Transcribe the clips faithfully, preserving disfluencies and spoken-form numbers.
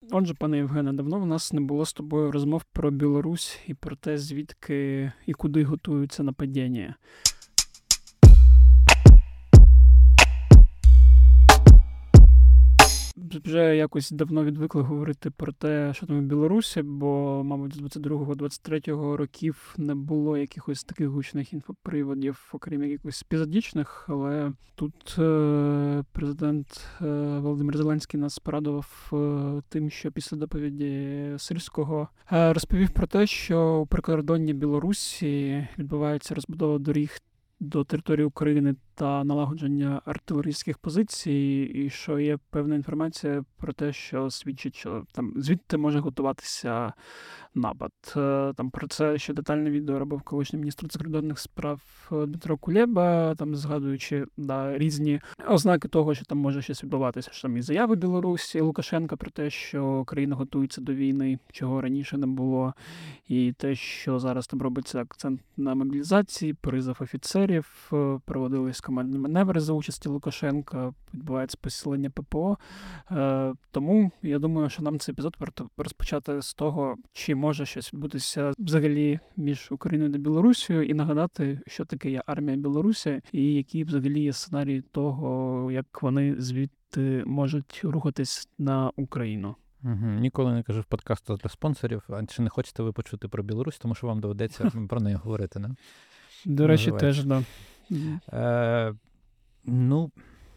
Отже, пане Євгене, давно в нас не було з тобою розмов про Білорусь і про те, звідки і куди готуються нападіння. Вже якось давно відвикли говорити про те, що там в Білорусі, бо, мабуть, з двадцять другого - двадцять третього років не було якихось таких гучних інфоприводів, окрім якихось епізодічних, але тут е- президент е- Володимир Зеленський нас порадував е- тим, що після доповіді Сирського е- розповів про те, що у прикордонні Білорусі відбувається розбудова доріг до території України та налагодження артилерійських позицій, і що є певна інформація про те, що свідчить, що там звідти може готуватися напад. Там про це ще детальне відео робив колишній міністр закордонних справ Дмитро Кулеба, там згадуючи да, різні ознаки того, що там може щось відбуватися, що там і заяви Білорусі, Лукашенка про те, що країна готується до війни, чого раніше не було, і те, що зараз там робиться акцент на мобілізації, призов офіцерів, проводились командні маневри за участі Лукашенка, відбувається посилення ППО. Е, тому я думаю, що нам цей епізод варто розпочати з того, чи може щось відбутися взагалі між Україною та Білорусією, і нагадати, що таке є армія Білорусі, і які взагалі є сценарії того, як вони звідти можуть рухатись на Україну. Угу. Ніколи не кажу в подкасту для спонсорів, а чи не хочете ви почути про Білорусь, тому що вам доведеться про неї говорити, не? До речі, теж, да. Е, ну,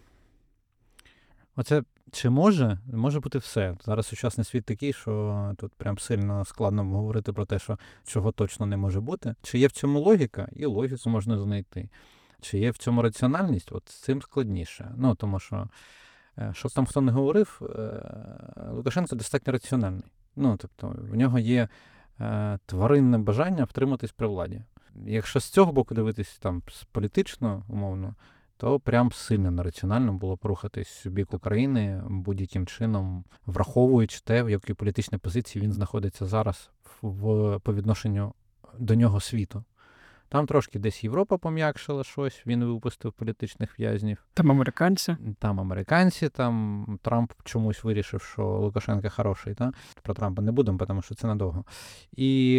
оце чи може? Може бути все. Зараз сучасний світ такий, що тут прям сильно складно говорити про те, що чого точно не може бути. Чи є в цьому логіка? І логіку можна знайти. Чи є в цьому раціональність? От з цим складніше. Ну, тому що, що там хто не говорив, Лукашенко достатньо раціональний. Ну, тобто, в нього є е, тваринне бажання втриматись при владі. Якщо з цього боку дивитись там політично, умовно, то прям сильно нераціонально було порухатись в бік України будь-яким чином, враховуючи те, в якій політичній позиції він знаходиться зараз в, по відношенню до нього світу. Там трошки десь Європа пом'якшила щось, він випустив політичних в'язнів. Там американці. Там американці, там Трамп чомусь вирішив, що Лукашенко хороший. Та? Про Трампа не будемо, тому що це надовго. І,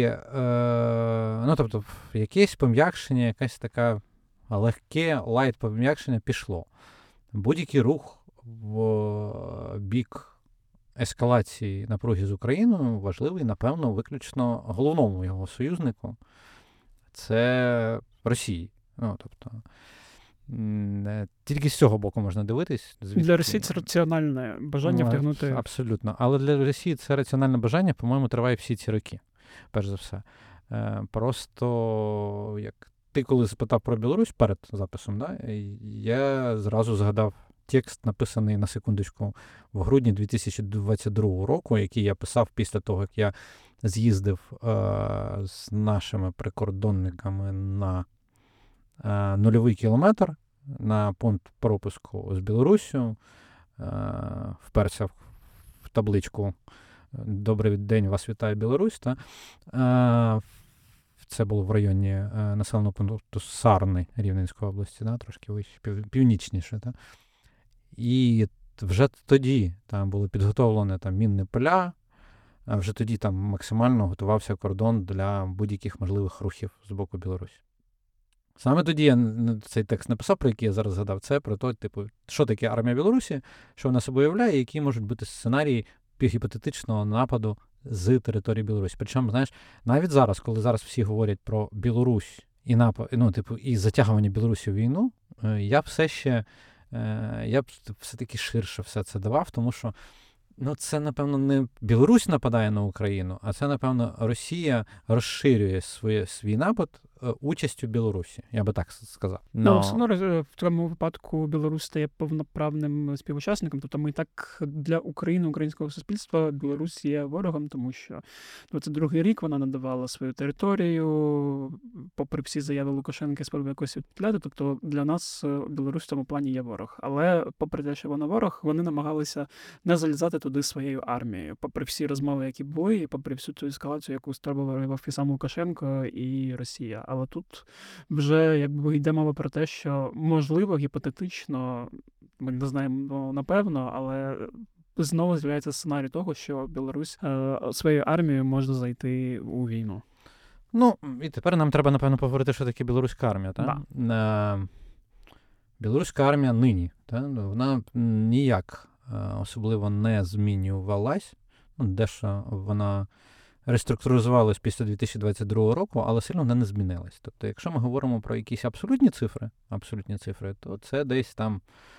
е, ну, тобто, якесь пом'якшення, якась така легке лайт пом'якшення пішло. Будь-який рух в бік ескалації напруги з Україною важливий, напевно, виключно головному його союзнику. Це Росії. Ну, тобто, тільки з цього боку можна дивитись. Звідки... Для Росії це раціональне бажання ну, втягнути. Абсолютно. Але для Росії це раціональне бажання, по-моєму, триває всі ці роки. Перш за все. Просто, як ти коли запитав про Білорусь перед записом, да, я зразу згадав текст, написаний на секундочку в грудні дві тисячі двадцять другого року, який я писав після того, як я з'їздив е, з нашими прикордонниками на е, нульовий кілометр, на пункт пропуску з Білоруссю, е, вперся в табличку «Добрий день, вас вітає Білорусь». Та, е, це було в районі е, населеного пункту Сарни Рівненської області, да, трошки вище, пів, північніше. Та. І вже тоді там були підготовлені там, мінні поля, а вже тоді там максимально готувався кордон для будь-яких можливих рухів з боку Білорусі. Саме тоді я цей текст написав, про який я зараз згадав, це про те, типу, що таке армія Білорусі, що вона собою являє, і які можуть бути сценарії гіпотетичного нападу з території Білорусі. Причому, знаєш, навіть зараз, коли зараз всі говорять про Білорусь і напад, ну, типу, і затягування Білорусі в війну, я б все ще, я б все-таки ширше все це давав, тому що ну, це, напевно, не Білорусь нападає на Україну, а це, напевно, Росія розширює своє, свій напад участю Білорусі, я би так сказав. Но... Ну, все одно в цьому випадку Білорусь стає повноправним співучасником, тобто ми так для України, українського суспільства, Білорусь є ворогом, тому що двадцять другий рік вона надавала свою територію, попри всі заяви Лукашенка, спроби якось відпляти, тобто для нас Білорусь в цьому плані є ворог. Але попри те, що вона ворог, вони намагалися не залізати туди своєю армією, попри всі розмови, які були, і попри всю цю ескалацію, яку створював і сам Лукашенко, і Росія. Але тут вже якби йде мова про те, що, що, можливо, гіпотетично, ми не знаємо напевно, але знову з'являється сценарій того, що Білорусь е, своєю армією може зайти у війну. Ну, і тепер нам треба, напевно, поговорити, що таке білоруська армія. Так? Да. Е, білоруська армія нині, так? Вона ніяк е, особливо не змінювалась. Ну, дещо вона реструктуризувалась після дві тисячі двадцять другого року, але сильно вона не змінилась. Тобто, якщо ми говоримо про якісь абсолютні цифри, абсолютні цифри, то це десь там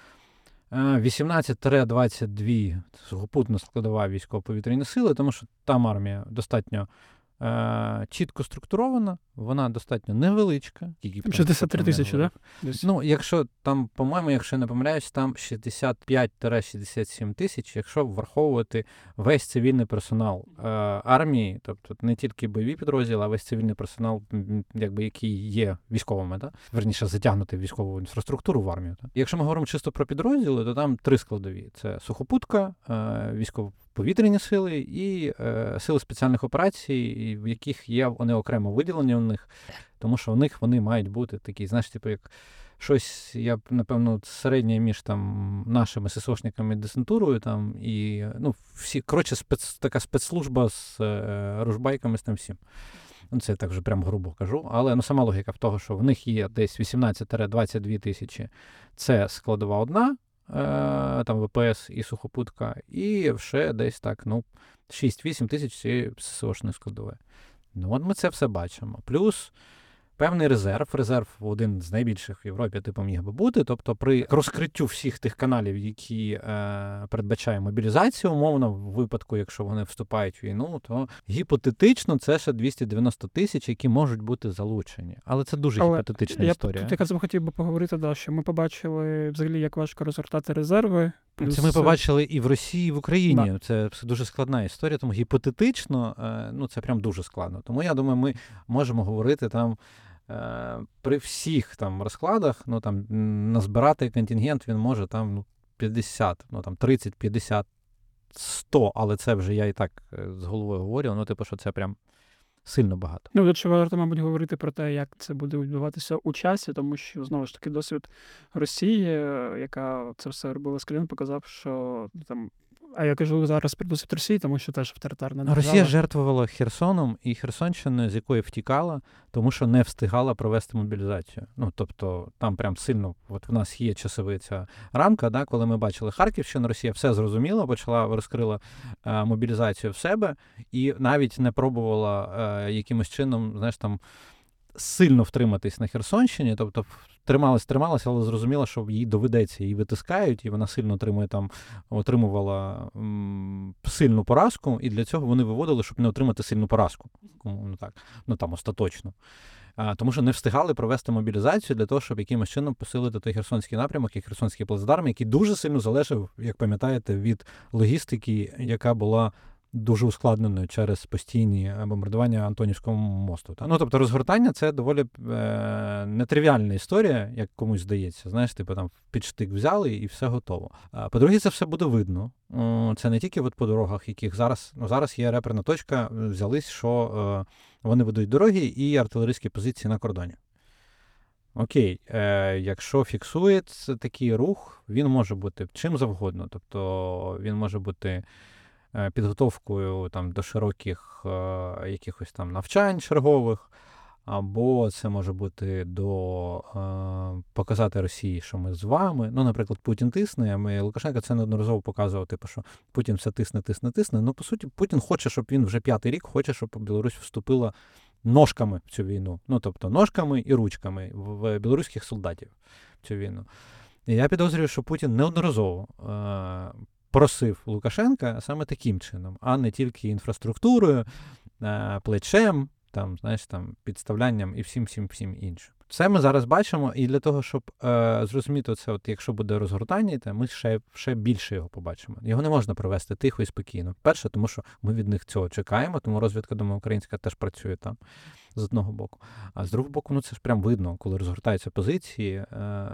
вісімнадцять двадцять два сухопутна складова військово-повітряні сили, тому що там армія достатньо е, чітко структурована, вона достатньо невеличка. шістдесят три тисячі, так? Да? Ну, якщо там, по-моєму, якщо не помиляюсь, там шістдесят п'ять шістдесят сім тисяч, якщо враховувати весь цивільний персонал е, армії, тобто не тільки бойові підрозділи, а весь цивільний персонал, якби, який є військовими, да? Верніше, затягнути військову інфраструктуру в армію. Да? Якщо ми говоримо чисто про підрозділи, то там три складові. Це сухопутка, е, військово повітряні сили і е, сили спеціальних операцій, в яких є вони окремо виділені у них, тому що у них вони мають бути такі, знаєш, типу, як щось, я, напевно, середнє між там нашими ССОшниками десантурою там і, ну, всі, коротше, спец, така спецслужба з е, ружбайками, з тим всім. Ну, це я так вже прям грубо кажу, але ну, сама логіка в того, що в них є десь вісімнадцять двадцять дві тисячі, це складова одна, там ВПС і сухопутка, і ще десь так, ну, шість-вісім тисяч цієї ССОшної складової. Ну, от ми це все бачимо. Плюс певний резерв, резерв один з найбільших в Європі, типу, міг би бути, тобто при розкриттю всіх тих каналів, які е, передбачає мобілізацію, умовно, в випадку, якщо вони вступають в війну, то гіпотетично це ще двісті дев'яносто тисяч, які можуть бути залучені. Але це дуже Але гіпотетична я історія. Тут якраз хотів би поговорити, да, що ми побачили взагалі, як важко розгортати резерви. Плюс... Це ми побачили і в Росії, і в Україні. Да. Це все дуже складна історія, тому гіпотетично, е, ну, це прям дуже складно. Тому я думаю, ми можемо говорити там при всіх там розкладах, ну там назбирати контингент він може там ну, п'ятдесят, ну там тридцять, п'ятдесят, сто, але це вже я і так з головою говорю, ну типу, що це прям сильно багато. Ну, тут ще варто, мабуть, говорити про те, як це буде відбуватися у часі, тому що, знову ж таки, досвід Росії, яка це все робила з країн, показав, що там. А я кажу зараз про досвід Росії, тому що теж авторитарна держава. Росія жертвувала Херсоном і Херсонщиною, з якої втікала, тому що не встигала провести мобілізацію. Ну, тобто, там прям сильно, от в нас є часова ця рамка, да, коли ми бачили Харківщину, Росія все зрозуміла, почала, розкрила е, мобілізацію в себе і навіть не пробувала е, якимось чином, знаєш, там, сильно втриматись на Херсонщині, тобто трималась, трималась, але зрозуміла, що їй доведеться, її витискають, і вона сильно отримує там, отримувала м, сильну поразку, і для цього вони виводили, щоб не отримати сильну поразку. Ну так, ну там остаточно. А, тому що не встигали провести мобілізацію для того, щоб якимось чином посилити той Херсонський напрямок і Херсонський плацдарм, який дуже сильно залежав, як пам'ятаєте, від логістики, яка була дуже ускладненою через постійні бомбардування Антонівського мосту. Ну, тобто розгортання – це доволі е- нетривіальна історія, як комусь здається. Знаєш, типу там під штик взяли і все готово. А по-друге, це все буде видно. Це не тільки от по дорогах, яких зараз, ну, зараз є реперна точка, взялись, що е- вони ведуть дороги і артилерійські позиції на кордоні. Окей, е, якщо фіксується такий рух, він може бути чим завгодно. Тобто він може бути підготовкою там до широких е, якихось там навчань чергових, або це може бути до е, показати Росії, що ми з вами. Ну, наприклад, Путін тисне, а ми Лукашенко це неодноразово показував, типу, що Путін все тисне, тисне, тисне. Ну, по суті, Путін хоче, щоб він вже п'ятий рік хоче, щоб Білорусь вступила ножками в цю війну. Ну, тобто ножками і ручками в білоруських солдатів в цю війну. І я підозрюю, що Путін неодноразово е, просив Лукашенка саме таким чином, а не тільки інфраструктурою, плечем, там, знаєш, там, підставлянням і всім-всім-всім іншим. Це ми зараз бачимо, і для того, щоб е, зрозуміти це, от якщо буде розгортання, то ми ще, ще більше його побачимо. Його не можна провести тихо і спокійно. Перше, тому що ми від них цього чекаємо, тому розвідка, думаю, українська теж працює там, з одного боку. А з другого боку, ну це ж прям видно, коли розгортаються позиції. Е,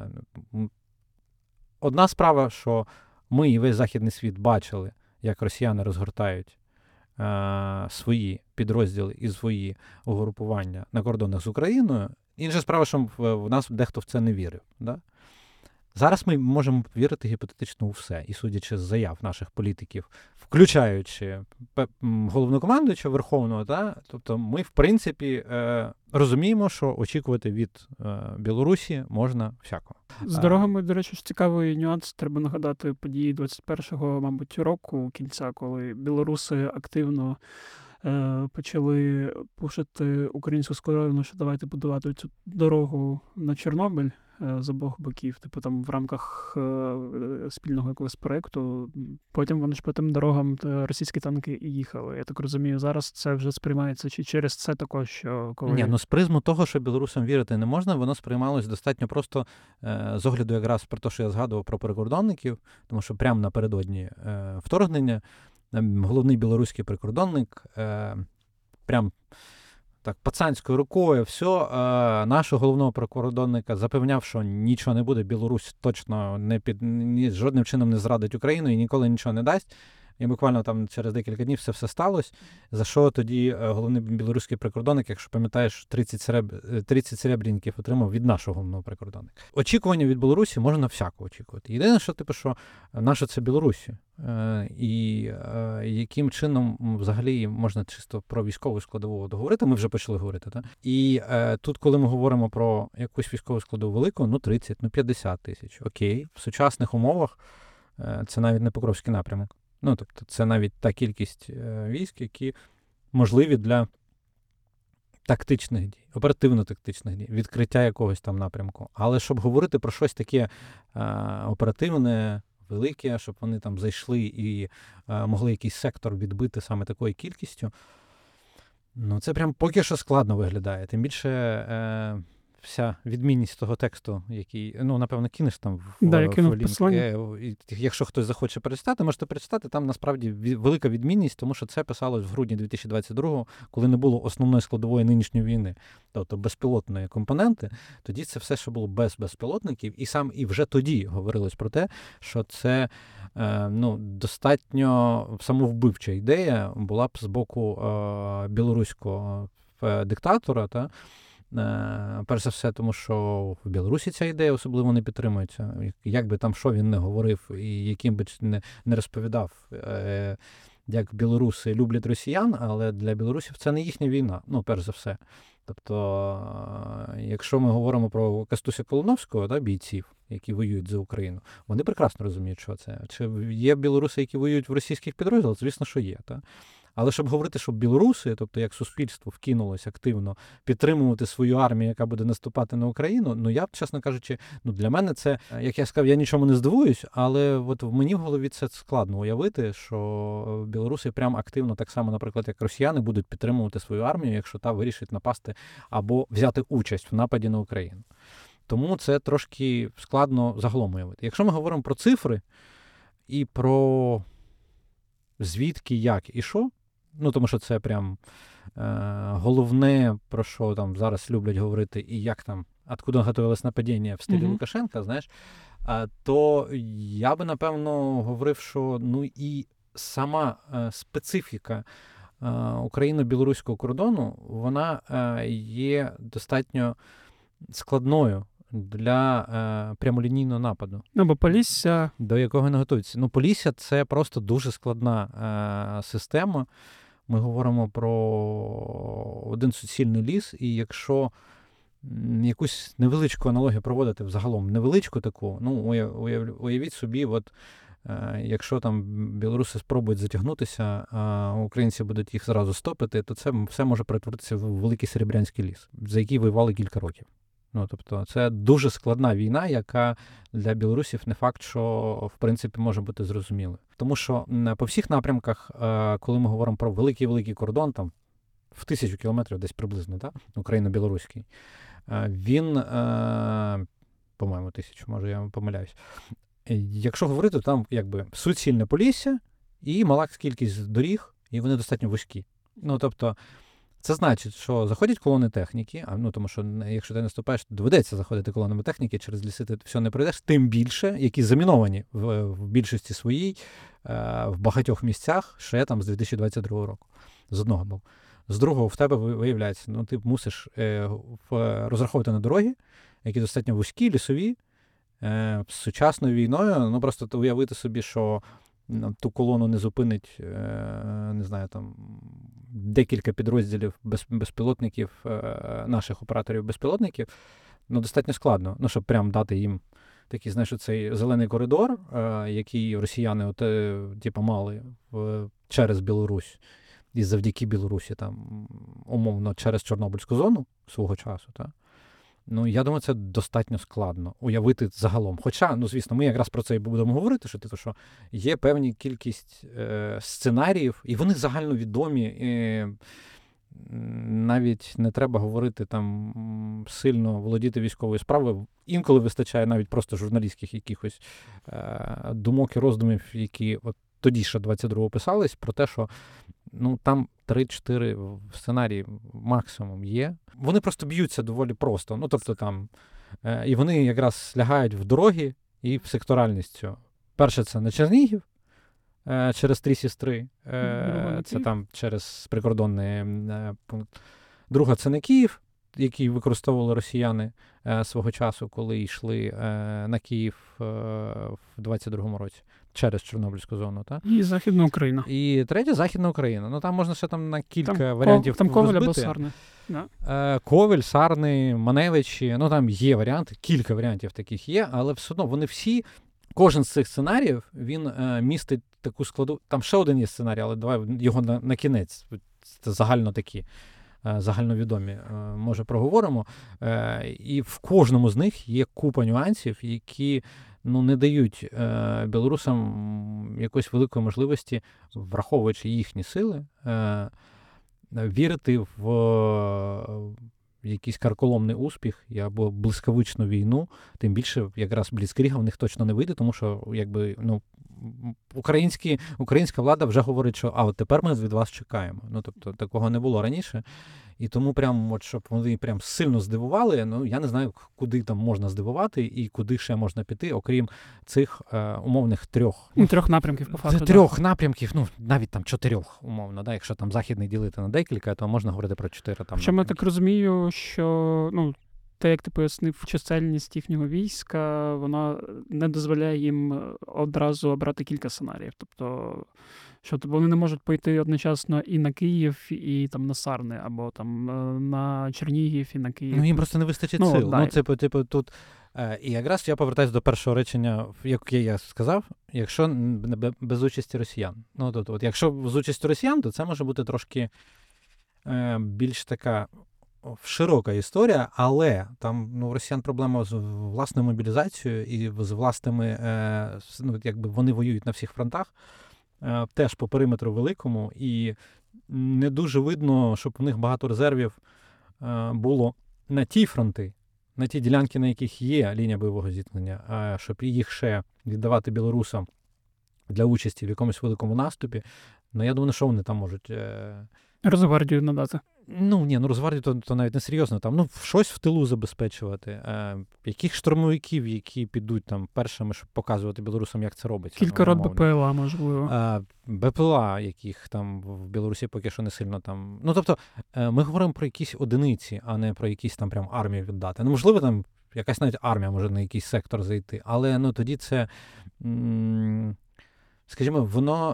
одна справа, що ми і весь західний світ бачили, як росіяни розгортають е, свої підрозділи і свої угрупування на кордонах з Україною. Інша справа, що в, в нас дехто в це не вірив. Да? Зараз ми можемо вірити гіпотетично у все, і судячи з заяв наших політиків, включаючи головнокомандуюча Верховного, та, тобто ми, в принципі, е, розуміємо, що очікувати від е, Білорусі можна всякого. З дорогами, до речі, ж цікавий нюанс. Треба нагадати події двадцять першого, мабуть, року кінця, коли білоруси активно е, почали пушити українську складовину, що давайте будувати цю дорогу на Чорнобиль з обох боків, типу там в рамках е, спільного якогось проєкту. Потім вони ж по тим дорогам російські танки і їхали. Я так розумію, зараз це вже сприймається чи через це також, що коли... Ні, ну з призму того, що білорусам вірити не можна, воно сприймалось достатньо просто е, з огляду якраз про те, що я згадував про прикордонників, тому що прямо напередодні е, вторгнення е, головний білоруський прикордонник е, прям так, пацанською рукою, все, е, нашого головного прикордонника запевняв, що нічого не буде, Білорусь точно не під, ні, жодним чином не зрадить Україну і ніколи нічого не дасть. І буквально там через декілька днів все все сталося, за що тоді головний білоруський прикордонник, якщо пам'ятаєш, тридцять, сереб... тридцять серебряників отримав від нашого головного прикордонника. Очікування від Білорусі можна всяко очікувати. Єдине, що типу, що наша це Білорусі. Е, і е, яким чином взагалі можна чисто про військову складову договорити, ми вже почали говорити. Так? І е, тут, коли ми говоримо про якусь військову складову велику, ну тридцять, ну п'ятдесят тисяч. Окей, в сучасних умовах е, це навіть не Покровський напрямок. Ну, тобто, це навіть та кількість військ, які можливі для тактичних дій, оперативно-тактичних дій, відкриття якогось там напрямку. Але щоб говорити про щось таке а, оперативне, велике, щоб вони там зайшли і а, могли якийсь сектор відбити саме такою кількістю, ну, це прям поки що складно виглядає. Тим більше... Е, вся відмінність того тексту, який, ну, напевно, кинеш там в, да, в, в лінк. Е, якщо хтось захоче перечитати, можете перечитати, там насправді велика відмінність, тому що це писалось в грудні дві тисячі двадцять другого, коли не було основної складової нинішньої війни, тобто безпілотної компоненти, тоді це все, що було без безпілотників, і сам і вже тоді говорилось про те, що це е, ну, достатньо самовбивча ідея була б з боку е, білоруського е, диктатора, та, перш за все, тому що в Білорусі ця ідея особливо не підтримується. Як би там що він не говорив і яким би не, не розповідав, е, як білоруси люблять росіян, але для білорусів це не їхня війна, ну, перш за все. Тобто, якщо ми говоримо про Кастуся Колоновського, да, бійців, які воюють за Україну, вони прекрасно розуміють, що це. Чи є білоруси, які воюють в російських підрозділах? Звісно, що є. Та? Але щоб говорити, що білоруси, тобто як суспільство вкинулося активно підтримувати свою армію, яка буде наступати на Україну, ну я, чесно кажучи, ну для мене це, як я сказав, я нічому не здивуюсь, але от в мені в голові це складно уявити, що білоруси прям активно, так само, наприклад, як росіяни, будуть підтримувати свою армію, якщо та вирішить напасти або взяти участь в нападі на Україну. Тому це трошки складно загалом уявити. Якщо ми говоримо про цифри і про звідки, як і що, ну, тому що це прям е, головне, про що там зараз люблять говорити, і як там, откуда готувалось нападіння в стилі mm-hmm. Лукашенка, знаєш, е, то я би, напевно, говорив, що ну і сама е, специфіка е, україно-білоруського кордону, вона е, є достатньо складною для е, прямолінійного нападу. Ну, бо Полісся... До якого не готуються. Ну, Полісся – це просто дуже складна е, система. Ми говоримо про один суцільний ліс, і якщо якусь невеличку аналогію проводити взагалом, невеличку таку, ну, уяв, уявіть собі, от, е, якщо там білоруси спробують затягнутися, а українці будуть їх зразу стопити, то це все може перетворитися в великий Серебрянський ліс, за який воювали кілька років. Ну, тобто, це дуже складна війна, яка для білорусів не факт, що, в принципі, може бути зрозумілою. Тому що по всіх напрямках, коли ми говоримо про великий-великий кордон, там, в тисячу кілометрів десь приблизно, так, україно-білоруський, він, по-моєму, тисячу, може, я помиляюсь. Якщо говорити, то там, якби, суцільне Полісся і мала кількість доріг, і вони достатньо вузькі. Ну, тобто, це значить, що заходять колони техніки, а ну тому що якщо ти наступаєш, то доведеться заходити колонами техніки, через ліси ти все не пройдеш, тим більше, які заміновані в, в більшості своїй, е, в багатьох місцях, ще там з дві тисячі двадцять другого року. З одного боку. З другого, в тебе виявляється, ну ти мусиш е, в, розраховувати на дороги, які достатньо вузькі, лісові, Е, з сучасною війною, ну просто уявити собі, що ту колону не зупинить, е, не знаю, там декілька підрозділів без, безпілотників, е, наших операторів безпілотників, ну достатньо складно, ну щоб прям дати їм такий, знаєш, цей зелений коридор, е, який росіяни от, е, типу, мали в, через Білорусь і завдяки Білорусі, там, умовно, через Чорнобильську зону свого часу, так? Ну, я думаю, це достатньо складно уявити загалом. Хоча, ну, звісно, ми якраз про це і будемо говорити, що, типу, що є певні кількість е, сценаріїв, і вони загальновідомі. І навіть не треба говорити там сильно володіти військовою справою. Інколи вистачає навіть просто журналістських якихось е, думок і роздумів, які от тоді ще двадцять другого писались, про те, що ну, там три-чотири сценарії максимум є. Вони просто б'ються доволі просто. Ну, тобто там, е, і вони якраз лягають в дороги і в секторальність цього. Перше, це на Чернігів, е, через Три Сістри, е, це там через прикордонний е, пункт. Друга, це на Київ, який використовували росіяни е, свого часу, коли йшли е, на Київ е, в двадцять другому році. Через Чорнобильську зону, так? І Західна Україна. І третє — Західна Україна. Ну, там можна ще там на кілька там, варіантів Там Коваль або розбити. Сарни. Да. Е, Коваль, Сарни, Маневичі. Ну, там є варіанти, кілька варіантів таких є, але все одно вони всі, кожен з цих сценаріїв, він е, містить таку складу. Там ще один є сценарій, але давай його на, на кінець. Це загально такі, е, загальновідомі, е, може, проговоримо. Е, і в кожному з них є купа нюансів, які ну, не дають е, білорусам якоїсь великої можливості, враховуючи їхні сили, е, вірити в, в якийсь карколомний успіх або блискавичну війну. Тим більше, якраз бліцкріга в них точно не вийде, тому що якби, ну, українські, українська влада вже говорить, що а от тепер ми від вас чекаємо. Ну, тобто, такого не було раніше. І тому прям, от, щоб вони прям сильно здивували, ну, я не знаю, куди там можна здивувати і куди ще можна піти, окрім цих е, умовних трьох. Ну, трьох напрямків, по факту. Трьох да. напрямків, ну, навіть там чотирьох, умовно, да? Якщо там західний ділити на декілька, то можна говорити про чотири там. Що я так розумію, що, ну, те, як ти пояснив, чисельність їхнього війська, вона не дозволяє їм одразу обрати кілька сценаріїв. Тобто, що вони не можуть пойти одночасно і на Київ, і там на Сарни, або там на Чернігів і на Київ. Ну, їм просто не вистачить ну, сил. Да. Ну, типу, типу, тут... Е, і якраз я повертаюся до першого речення, яке я сказав, якщо без участі росіян. Ну, тобто, от, якщо з участю росіян, то це може бути трошки е, більш така широка історія, але там, ну, у росіян проблема з власною мобілізацією і з власними, е, ну, якби вони воюють на всіх фронтах, е, теж по периметру великому, і не дуже видно, щоб у них багато резервів е, було на ті фронти, на ті ділянки, на яких є лінія бойового зіткнення, а щоб їх ще віддавати білорусам для участі в якомусь великому наступі, ну, я думаю, що вони там можуть... Е... Росгвардію надати. Ну, ні, ну Росгвардію то, то навіть не серйозно. Там, ну, щось в тилу забезпечувати. Е, яких штурмовиків, які підуть там першими, щоб показувати білорусам, як це робиться. Кілька рот БПЛА, можливо. Е, БПЛА, яких там в Білорусі поки що не сильно там... Ну, тобто, е, ми говоримо про якісь одиниці, а не про якісь там прям армію віддати. Ну, можливо, там якась навіть армія може на якийсь сектор зайти. Але, ну, тоді це, м- скажімо, воно...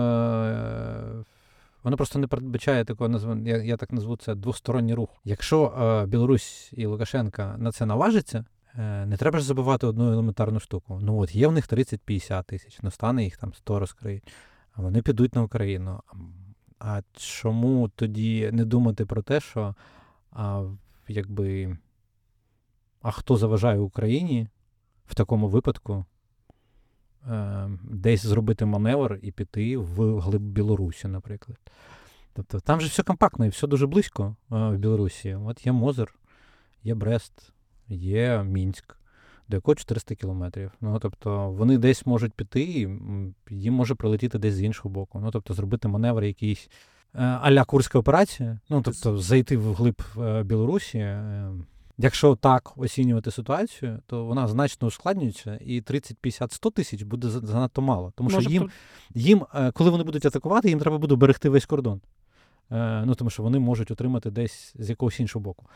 Е- Воно просто не передбачає такого, я, я так назву це, двосторонній рух. Якщо е, Білорусь і Лукашенка на це наважиться, е, не треба ж забувати одну елементарну штуку. Ну от, є в них тридцять-п'ятдесят тисяч, ну стане їх там сто розкриють, а вони підуть на Україну. А чому тоді не думати про те, що а, якби, а хто заважає Україні в такому випадку десь зробити маневр і піти в глиб Білорусі, наприклад. Тобто там же все компактно і все дуже близько в Білорусі. От є Мозир, є Брест, є Мінськ, до якого чотириста кілометрів. Ну, тобто вони десь можуть піти, і їм може прилетіти десь з іншого боку. Ну, тобто зробити маневр якийсь а-ля Курська операція, ну, тобто зайти в глиб Білорусі. Якщо так оцінювати ситуацію, то вона значно ускладнюється, і тридцять, п'ятдесят, сто тисяч буде занадто мало. Тому що їм, їм, коли вони будуть атакувати, їм треба буде берегти весь кордон. Ну, тому що вони можуть отримати десь з якогось іншого боку.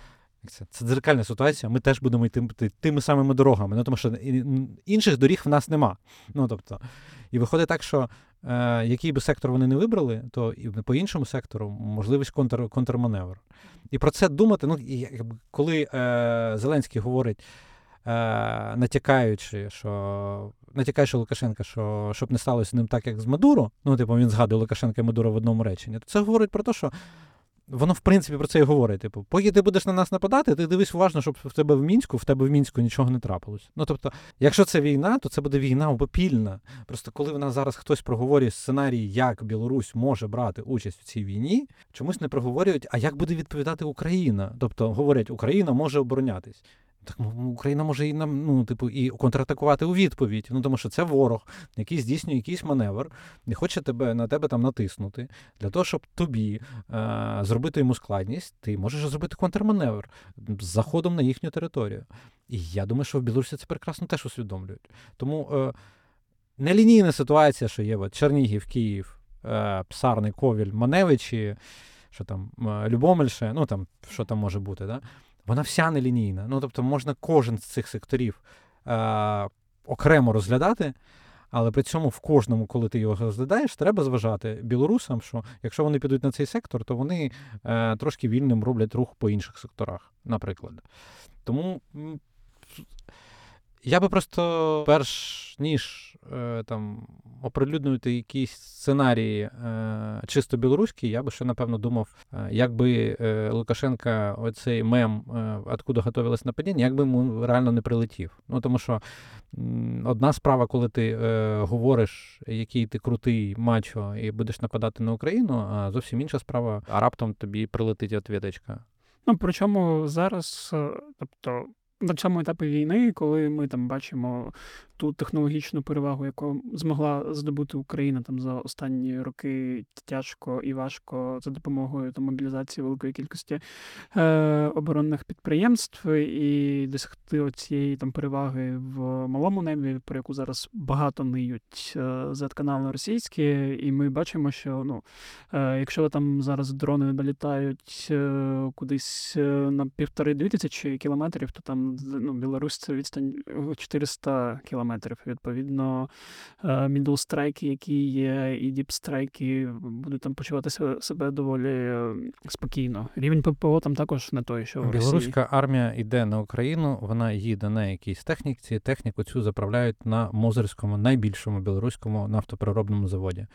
як це, це дзеркальна ситуація, ми теж будемо йти тими самими дорогами, ну, тому що інших доріг в нас нема. Ну, тобто, і виходить так, що е, який би сектор вони не вибрали, то і по іншому сектору можливість контр, контрманевр. І про це думати, ну, і, коли е, Зеленський говорить, е, натякаючи, що натякаючи Лукашенка, що щоб не сталося з ним так, як з Мадуро, ну, типу, він згадує Лукашенка і Мадуро в одному реченні, то це говорить про те, що воно, в принципі, про це і говорить. Типу, поки ти будеш на нас нападати, ти дивись уважно, щоб в тебе в Мінську, в тебе в Мінську нічого не трапилось. Ну, тобто, якщо це війна, то це буде війна обопільна. Просто коли в нас зараз хтось проговорює сценарій, як Білорусь може брати участь в цій війні, чомусь не проговорюють, а як буде відповідати Україна. Тобто, говорять, Україна може оборонятись. Так Україна може і нам, ну, типу, і контратакувати у відповідь. Ну, тому що це ворог, який здійснює якийсь маневр, не хоче тебе, на тебе там натиснути. Для того, щоб тобі е, зробити йому складність, ти можеш зробити контрманевр з заходом на їхню територію. І я думаю, що в Білорусі це прекрасно теж усвідомлюють. Тому е, нелінійна ситуація, що є от, Чернігів, Київ, е, Псарний, Ковіль, Маневичі, що там, е, Любомельше, ну там, що там може бути, да? Вона вся нелінійна. Ну, тобто можна кожен з цих секторів е- окремо розглядати, але при цьому в кожному, коли ти його розглядаєш, треба зважати білорусам, що якщо вони підуть на цей сектор, то вони е- трошки вільним роблять рух по інших секторах, наприклад. Тому я би просто, перш ніж е, там оприлюднювати якісь сценарії е, чисто білоруські, я би ще, напевно, думав, е, як би е, Лукашенка оцей мем е, «Откуда готовилось нападіння», як би йому реально не прилетів. Ну, тому що м, одна справа, коли ти е, говориш, який ти крутий мачо і будеш нападати на Україну, а зовсім інша справа, а раптом тобі прилетить відповідачка. Ну, причому зараз, тобто, на цьому етапі війни, коли ми там бачимо ту технологічну перевагу, яку змогла здобути Україна там за останні роки тяжко і важко за допомогою там, мобілізації великої кількості е, оборонних підприємств і досягти цієї там переваги в малому небі, про яку зараз багато ниють е, зет-канали російські, і ми бачимо, що ну, е, якщо там зараз дрони долітають е, кудись на півтори-дві тисячі кілометрів, то там ну, Білорусь це відстань чотириста кілометрів. Відповідно, мідл-страйки, які є, і діп-страйки будуть там почувати себе доволі спокійно. Рівень ППО там також не той, що в Росії. Білоруська армія йде на Україну, вона їде на якійсь техніці, техніку цю заправляють на Мозирському, найбільшому білоруському нафтопереробному заводі.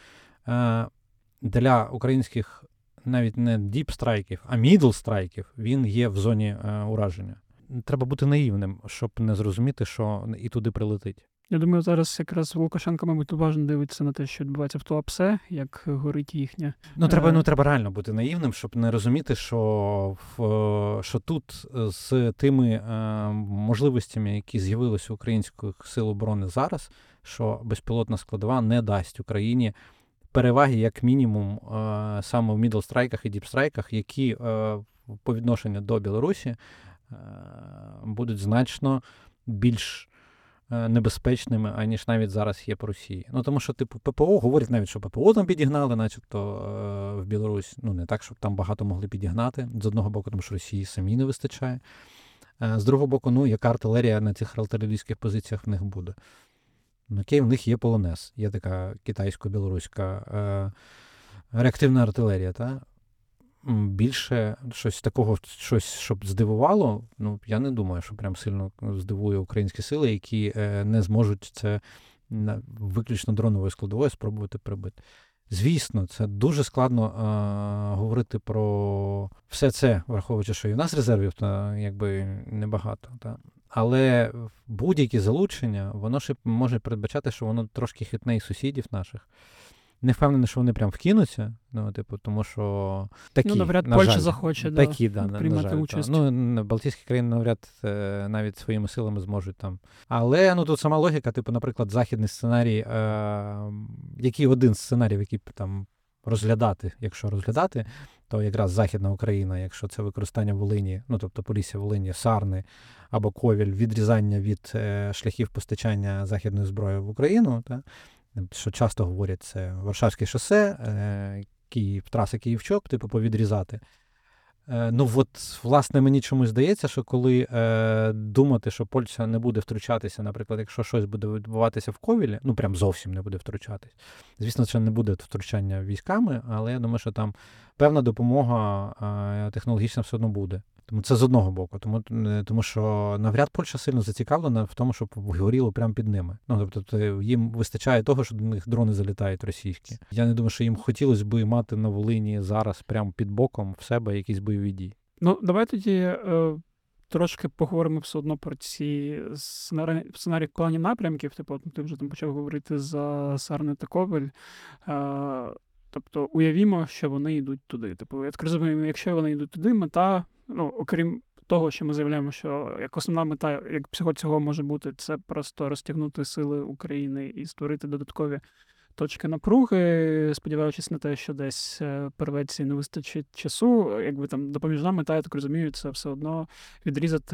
Для українських навіть не діп-страйків, а мідл-страйків він є в зоні ураження. Треба бути наївним, щоб не зрозуміти, що і туди прилетить. Я думаю, зараз якраз Лукашенко, мабуть, уважно дивиться на те, що відбувається в Туапсе, як горить їхня. Ну, треба, ну, треба реально бути наївним, щоб не розуміти, що, в, що тут з тими е, можливостями, які з'явилися у українських сил оборони зараз, що безпілотна складова не дасть Україні переваги, як мінімум, е, саме в мідл-страйках і діп-страйках, які е, по відношенню до Білорусі будуть значно більш небезпечними, аніж навіть зараз є по Росії. Ну, тому що, типу, ППО, говорять навіть, що ППО там підігнали, начебто, в Білорусь. Ну, не так, щоб там багато могли підігнати. З одного боку, тому що Росії самі не вистачає. З другого боку, ну, яка артилерія на цих артилерійських позиціях в них буде. Ну, окей, в них є полонез. Є така китайсько-білоруська реактивна артилерія, та? Більше щось такого, щось, щоб здивувало, ну, я не думаю, що прям сильно здивує українські сили, які е, не зможуть це виключно дроновою складовою спробувати прибити. Звісно, це дуже складно е, говорити про все це, враховуючи, що і в нас резервів та, якби небагато. Та. Але будь-які залучення, воно ще може передбачати, що воно трошки хитне і сусідів наших. Не впевнений, що вони прям вкинуться, ну, типу, тому що такі, ну, навряд, на Польща жаль, захоче, такі, да, да, приймати на жаль, участь. Та. Ну, Балтійські країни навряд навіть своїми силами зможуть там. Але, ну, тут сама логіка, типу, наприклад, західний сценарій, е- який один з сценаріїв, який там розглядати, якщо розглядати, то якраз Західна Україна, якщо це використання Волині, ну, тобто Полісся, Волині, Сарни або Ковіль, відрізання від е- шляхів постачання західної зброї в Україну, та, що часто говорять, це Варшавське шосе, Київ, траса Київ-Чоп, типу, повідрізати. Е, ну, от, власне, мені чомусь здається, що коли е, думати, що Польща не буде втручатися, наприклад, якщо щось буде відбуватися в Ковілі, ну, прям зовсім не буде втручатись. Звісно, це не буде втручання військами, але я думаю, що там певна допомога е, технологічна все одно буде. Тому це з одного боку, тому, тому що навряд Польща сильно зацікавлена в тому, щоб горіло прямо під ними. Ну, тобто їм вистачає того, що до них дрони залітають російські. Я не думаю, що їм хотілося б мати на Волині зараз прямо під боком в себе якісь бойові дії. Ну, давай тоді е, трошки поговоримо все одно про ці сценарії, сценарії в плані напрямків. Типу, ти вже там почав говорити за Сарни та Ковель. Е, тобто, уявімо, що вони йдуть туди. Типу, я так розумію, якщо вони йдуть туди, мета, ну, окрім того, що ми заявляємо, що як основна мета, як всього цього може бути, це просто розтягнути сили України і створити додаткові точки напруги, сподіваючись на те, що десь переверсії не вистачить часу, якби там допоміжна мета, я так розумію, це все одно відрізати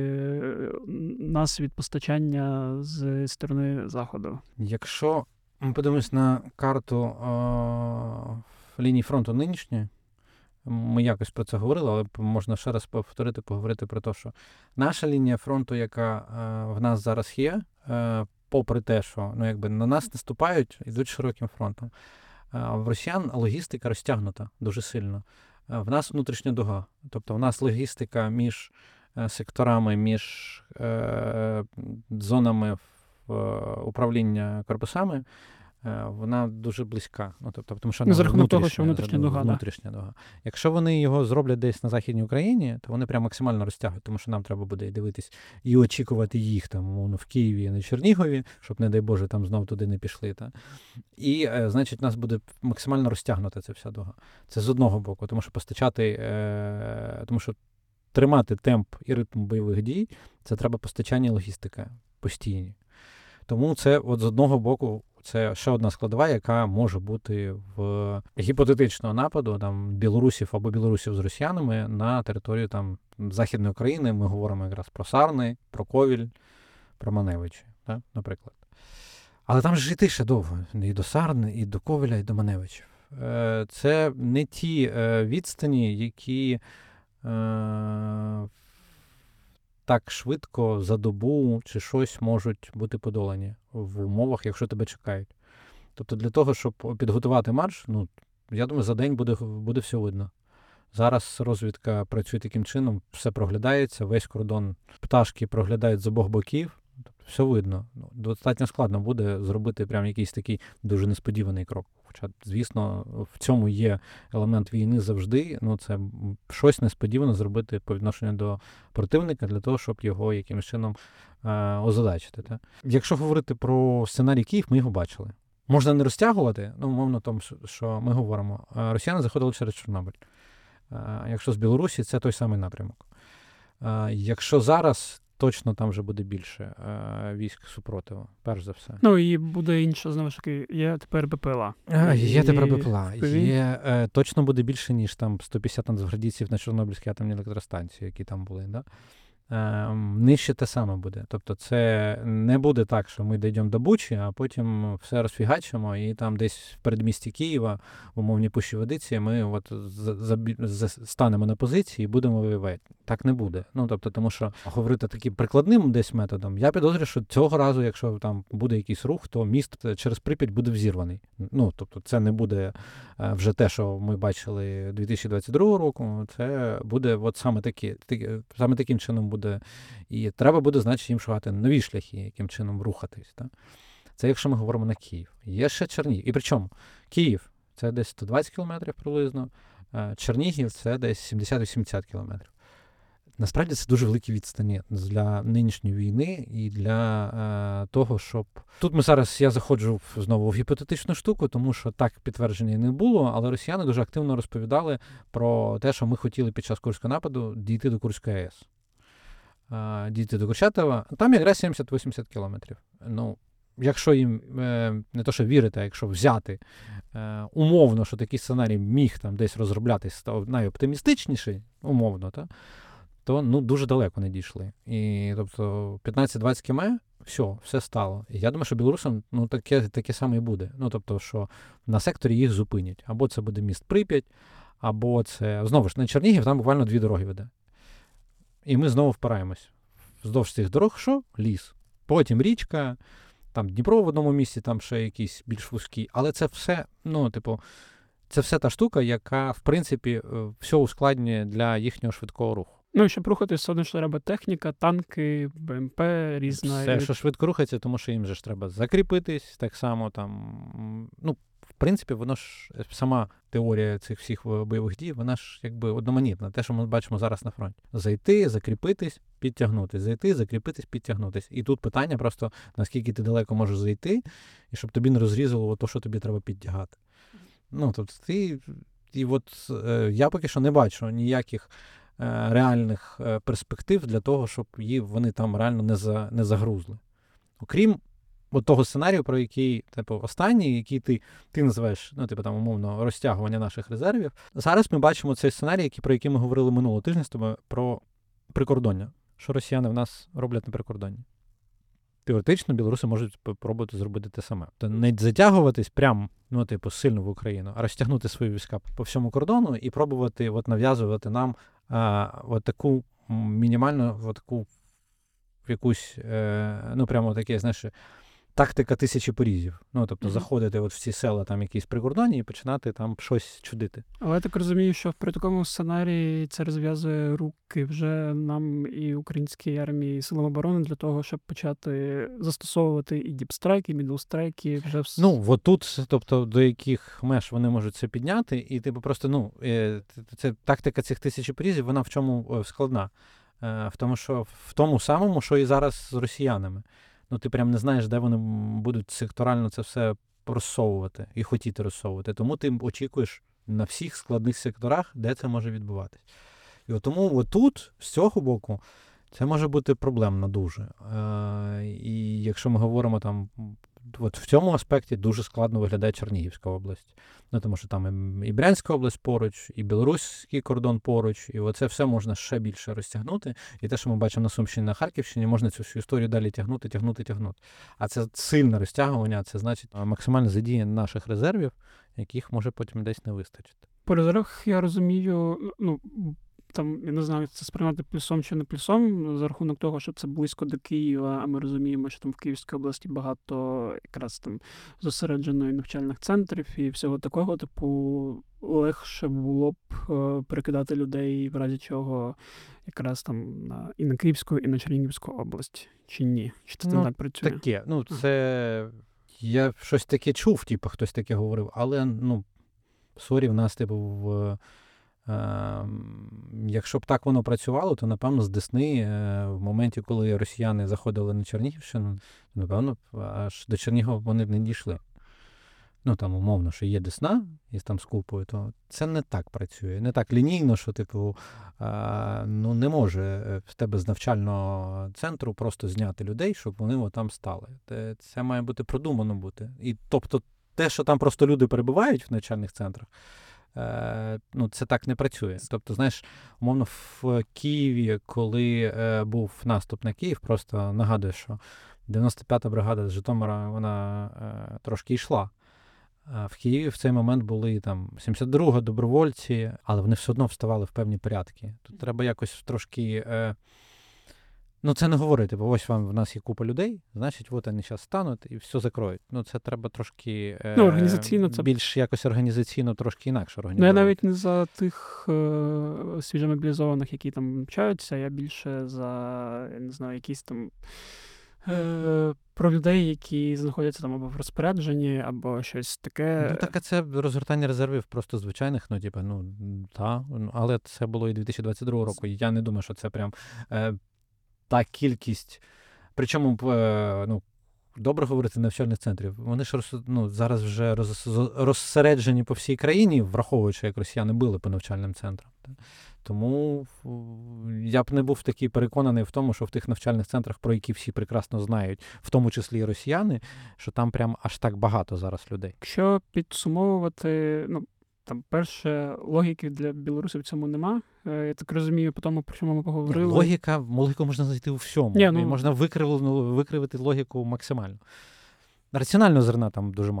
нас від постачання з сторони Заходу. Якщо ми подивимось на карту о, лінії фронту нинішньої, ми якось про це говорили, але можна ще раз повторити, поговорити про те, що наша лінія фронту, яка е, в нас зараз є, е, попри те, що ну, якби, на нас наступають, йдуть широким фронтом. Е, в росіян логістика розтягнута дуже сильно. Е, в нас внутрішня дуга. Тобто в нас логістика між е, секторами, між е, зонами в, е, управління корпусами, вона дуже близька. Ну, тобто, тому що вона за рахунок того, що внутрішня дуга. Внутрішня дуга. Якщо вони його зроблять десь на Західній Україні, то вони прям максимально розтягують, тому що нам треба буде дивитись і очікувати їх там, умовно, в Києві і на Чернігові, щоб, не дай Боже, там знов туди не пішли. Та? І, е, значить, нас буде максимально розтягнута ця вся дуга. Це з одного боку, тому що постачати, е, тому що тримати темп і ритм бойових дій, це треба постачання і логістика постійні. Тому це от з одного боку це ще одна складова, яка може бути в гіпотетичного нападу там білорусів або білорусів з росіянами на територію там Західної України. Ми говоримо якраз про Сарни, про Ковіль, про Маневичі, так, наприклад. Але там ж йти ще довго. І до Сарни, і до Ковіля, і до Маневичів. Це не ті відстані, які так швидко за добу чи щось можуть бути подолані в умовах, якщо тебе чекають. Тобто для того, щоб підготувати марш, ну, я думаю, за день буде, буде все видно. Зараз розвідка працює таким чином, все проглядається, весь кордон пташки проглядають з обох боків, тобто все видно. Ну, достатньо складно буде зробити прям якийсь такий дуже несподіваний крок. Хоча, звісно, в цьому є елемент війни завжди, ну це щось несподіване зробити по відношенню до противника для того, щоб його якимось чином е- озадачити. Так? Якщо говорити про сценарій Київ, ми його бачили. Можна не розтягувати, ну, умовно, тому, що ми говоримо. Росіяни заходили через Чорнобиль. Якщо з Білорусі, це той самий напрямок. Якщо зараз, точно там вже буде більше військ супротиву, перш за все. Ну і буде інша, знову ж таки, є тепер БПЛА. А, є тепер БПЛА. Є, е, точно буде більше, ніж там сто п'ятдесят нацгвардійців на Чорнобильській атомній електростанції, які там були, да? Е, нижче те саме буде. Тобто це не буде так, що ми дійдемо до Бучі, а потім все розфігачимо, і там десь в передмісті Києва, в умовній Пущі Водиці, ми от за, за, станемо на позиції і будемо воювати. Так не буде. Ну, тобто, тому що говорити таким прикладним десь методом, я підозрюю, що цього разу, якщо там буде якийсь рух, то міст через Прип'ять буде взірваний. Ну, тобто це не буде вже те, що ми бачили дві тисячі двадцять другого року, це буде от саме, такі, саме таким чином буде. І треба буде, значить, їм шукати нові шляхи, яким чином рухатись. Так? Це якщо ми говоримо на Київ. Є ще Чернігів. І причому Київ – це десь сто двадцять кілометрів приблизно, Чернігів – це десь сімдесят-вісімдесят кілометрів. Насправді це дуже великі відстані для нинішньої війни і для е, того, щоб... Тут ми зараз, я заходжу в, знову в гіпотетичну штуку, тому що так підтвердження не було, але росіяни дуже активно розповідали про те, що ми хотіли під час Курського нападу дійти до Курської АЕС. Е, дійти до Курчатова, там якраз сімдесят-вісімдесят кілометрів. Ну, якщо їм е, не то, що вірити, а якщо взяти е, умовно, що такий сценарій міг там десь розроблятись найоптимістичніший, умовно, так? То ну, дуже далеко не дійшли. І, тобто, п'ятнадцять-двадцять кілометрів, все, все стало. І я думаю, що білорусам ну, таке, таке саме і буде. Ну, тобто, що на секторі їх зупинять. Або це буде міст Прип'ять, або це, знову ж, на Чернігів там буквально дві дороги веде. І ми знову впираємось. Вздовж цих дорог що? Ліс. Потім річка, там Дніпро в одному місці, там ще якісь більш вузькі. Але це все, ну, типу, це все та штука, яка, в принципі, все ускладнює для їхнього швидкого руху. Ну, і щоб рухатись, все одно ж треба техніка, танки, БМП, різна. Все, що швидко рухається, тому що їм же ж треба закріпитись, так само там, ну, в принципі, воно ж, сама теорія цих всіх бойових дій, вона ж якби одноманітна. Те, що ми бачимо зараз на фронті. Зайти, закріпитись, підтягнутись. Зайти, закріпитись, підтягнутись. І тут питання просто, наскільки ти далеко можеш зайти, і щоб тобі не розрізало то, що тобі треба підтягати. Ну, тобто ти, і от е, я поки що не бачу ніяких е, реальних е, перспектив для того, щоб її, вони там реально не, за, не загрузли. Окрім от того сценарію, про який, типу, останній, який ти, ти називаєш, ну, типу, там, умовно, розтягування наших резервів. Зараз ми бачимо цей сценарій, який, про який ми говорили минулого тижня з тобою, про прикордоння. Що росіяни в нас роблять на прикордонні? Теоретично білоруси можуть спробувати зробити те саме. То не затягуватись прям, ну, типу, сильно в Україну, а розтягнути свої війська по всьому кордону і пробувати от нав'язувати нам а, от таку мінімальну, от таку якусь, е, ну, прямо таке, знаєш, тактика тисячі порізів. Ну, тобто, mm-hmm. заходити от в ці села, там якісь прикордонні і починати там щось чудити. Але я так розумію, що при такому сценарії це розв'язує руки вже нам і українській армії, і силам оборони для того, щоб почати застосовувати і діпстрайки, і мідлстрайки вже в... Ну, от тут, тобто, до яких меж вони можуть це підняти, і типу просто, ну, це тактика цих тисячі порізів, вона в чому складна? В тому, що в тому самому, що і зараз з росіянами. Ну, ти прям не знаєш, де вони будуть секторально це все розсовувати і хотіти розсовувати. Тому ти очікуєш на всіх складних секторах, де це може відбуватись. І от тому отут, з цього боку, це може бути проблемно дуже. Е, і якщо ми говоримо там, от в цьому аспекті дуже складно виглядає Чернігівська область. Ну, тому що там і Брянська область поруч, і білоруський кордон поруч, і оце все можна ще більше розтягнути. І те, що ми бачимо на Сумщині, на Харківщині, можна цю всю історію далі тягнути, тягнути, тягнути. А це сильне розтягування, це значить максимальне задіяння наших резервів, яких може потім десь не вистачити. По резервах, я розумію, ну, там, я не знаю, це сприймати плюсом чи не плюсом, за рахунок того, що це близько до Києва, а ми розуміємо, що там в Київській області багато якраз там зосереджено і навчальних центрів і всього такого, типу, легше було б е, перекидати людей, в разі чого якраз там на, і на Київську, і на Чернігівську область, чи ні? Чи це ну, так працює? Таке, ну, це... Я щось таке чув, типу, хтось таке говорив, але, ну, сорі, в нас, типу, в... Е, якщо б так воно працювало, то, напевно, з Десни, е, в моменті, коли росіяни заходили на Чернігівщину, напевно, аж до Чернігова вони б не дійшли. Ну, там, умовно, що є Десна, і там з Купою, то це не так працює. Не так лінійно, що, типу, е, ну, не може в тебе з навчального центру просто зняти людей, щоб вони там стали. Це має бути продумано бути. І, тобто, те, що там просто люди перебувають в навчальних центрах, ну, це так не працює. Тобто, знаєш, умовно, в Києві, коли е, був наступ на Київ, просто нагадую, що дев'яносто п'ята бригада з Житомира, вона е, трошки йшла. А в Києві в цей момент були там сімдесят друга добровольці, але вони все одно вставали в певні порядки. Тут треба якось трошки... Е, Ну, це не говорити, бо ось вам в нас є купа людей, значить, от вони зараз стануть і все закроють. Ну, це треба трошки е, ну, організаційно це... більш якось організаційно трошки інакше організувати. Ну, я навіть не за тих е- свіжомобілізованих, які там навчаються, я більше за, я не знаю, якісь там е- про людей, які знаходяться там або в розпорядженні, або щось таке. Ну, так, а це розгортання резервів просто звичайних, ну, типу, ну, так, але це було і дві тисячі двадцять другого року. Я не думаю, що це прям... Е- Та кількість, причому, ну, добре говорити, навчальних центрів, вони ж ну, зараз вже роз, розсереджені по всій країні, враховуючи, як росіяни били по навчальним центрам. Тому я б не був такий переконаний в тому, що в тих навчальних центрах, про які всі прекрасно знають, в тому числі і росіяни, що там прям аж так багато зараз людей. Якщо підсумовувати, ну, там, перше, логіки для білорусів в цьому нема. Я так розумію, по тому, про що ми поговорили. Логіка, логіку можна знайти у всьому. Ні, ну... І можна викривити, викривити логіку максимально. Раціонального зерна там дуже мало.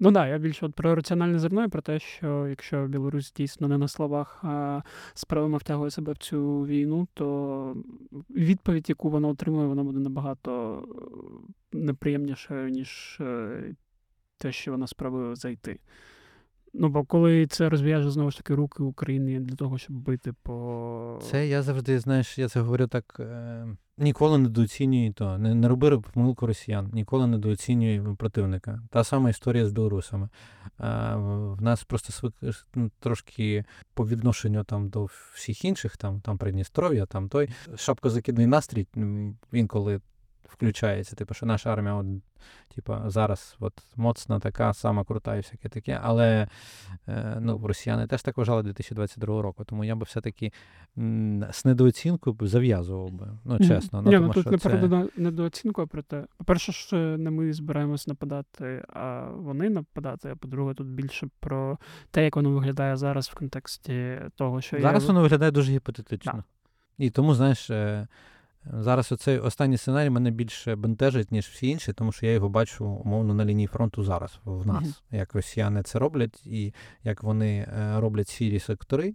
Ну так, да, я більше от про раціональне зерно і про те, що якщо Білорусь дійсно не на словах, а справами втягує себе в цю війну, то відповідь, яку вона отримує, вона буде набагато неприємнішою, ніж те, що вона спробує зайти. Ну, бо коли це розв'яже, знову ж таки, руки Україні для того, щоб бити по... Це я завжди, знаєш, я це говорю так, е, ніколи не недооцінюй то, не, не роби помилку росіян, ніколи не недооцінюй противника. Та сама історія з білорусами. Е, в нас просто свик, ну, трошки по відношенню там до всіх інших, там, там Придністров'я, там той, шапкозакидний настрій інколи включається, типу, що наша армія от, типу, зараз от, моцна, така, сама крута і всяке таке, але е, ну, росіяни теж так вважали дві тисячі двадцять другого року, тому я би все-таки м, з недооцінкою б зав'язував би, ну, чесно. Ну, Ні, тому, ну тут що не це... про недооцінку, а про те. По-перше, що не ми збираємось нападати, а вони нападати, а по-друге, тут більше про те, як воно виглядає зараз в контексті того, що Зараз є... воно виглядає дуже гіпотетично. Да. І тому, знаєш, е, зараз оцей останній сценарій мене більше бентежить, ніж всі інші, тому що я його бачу, умовно, на лінії фронту зараз, в нас. Mm-hmm. Як росіяни це роблять, і як вони е, роблять сірі сектори.